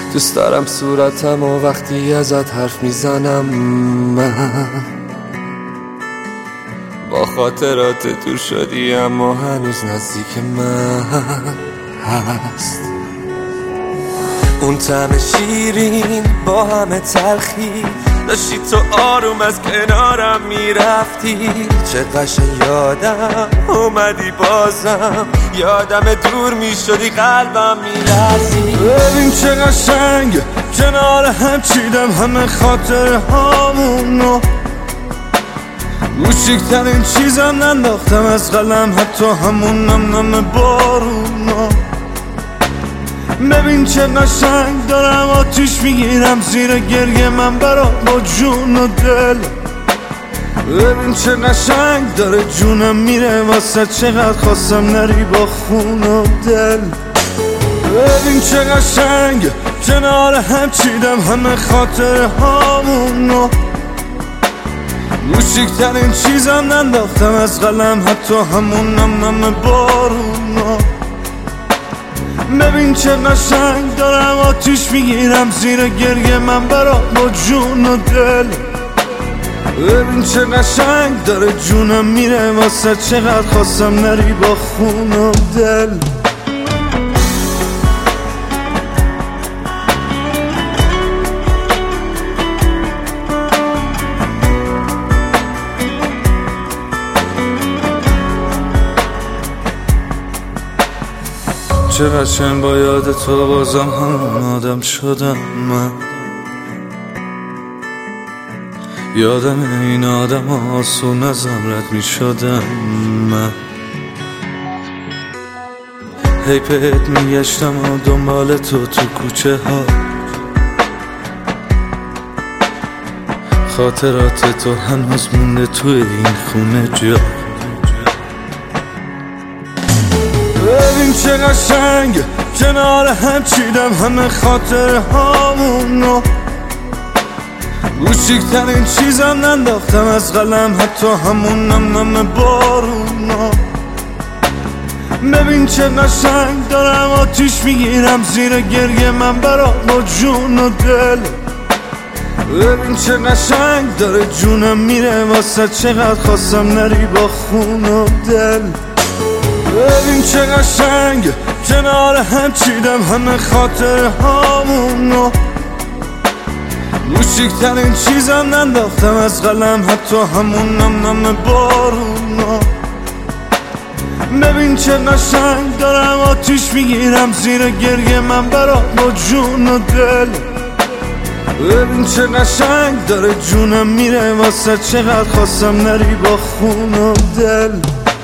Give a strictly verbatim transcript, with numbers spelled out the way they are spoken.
دوست دارم صورتم و وقتی ازت حرف میزنم من با خاطرات دور شدی اما هنوز نزدیک من هست. اون طعم شیرین با همه تلخی داشتی تو آروم از کنارم میرفتی، چه قشنگ یادم اومدی بازم، یادم دور میشدی قلبم میلرزی. ببین چه قشنگ کنار هم چیدم همه خاطر هامونو، کوچیکترین چیزم ننداختم از قلم حتی همون نم نم بارونو. ببین چه قشنگ دارم آتیش میگیرم زیر گریه من برات با جون و دل. ببین چه قشنگ داره جونم میره واسه چقدر خواستم نری با خون و دل. ببین چه قشنگ کنار هم چیدم همه خاطر هامونو، کوچیکترین چیزم ننداختم از قلم حتی همون نم نم بارونو. ببین چه قشنگ دارم آتیش میگیرم زیر گریه من برات با جون و دل. ببین چه قشنگ داره جونم میره واسه چقدر خواستم نری با خون و دل. چه قشنگ با یاد تو بازم همون آدم شدم من، یادم این آدم آسون ازم رد می شدم من. هی پهت می گشتم و دنبال تو تو کوچه ها، خاطرات تو هنوز مونده توی این خونه جا. ببین چه قشنگ کنار هم چیدم همه خاطر هامونو، کوچیکترین چیزم ننداختم از قلم حتی همون نم نم بارونو. ببین چه قشنگ دارم آتیش میگیرم زیر گریه من برات با جون و دل. ببین چه قشنگ داره جونم میره واسه چقدر خواستم نری با خون و دل. ببین چه قشنگ کنار هم چیدم همه خاطر هامونو، کوچیکترین چیزم ننداختم از قلم حتی همون نم نم بارونو. ببین چه قشنگ دارم آتیش میگیرم زیر گریه من برات با جون و دل. ببین چه قشنگ داره جونم میره واسه چقدر خواستم نری با خون و دل.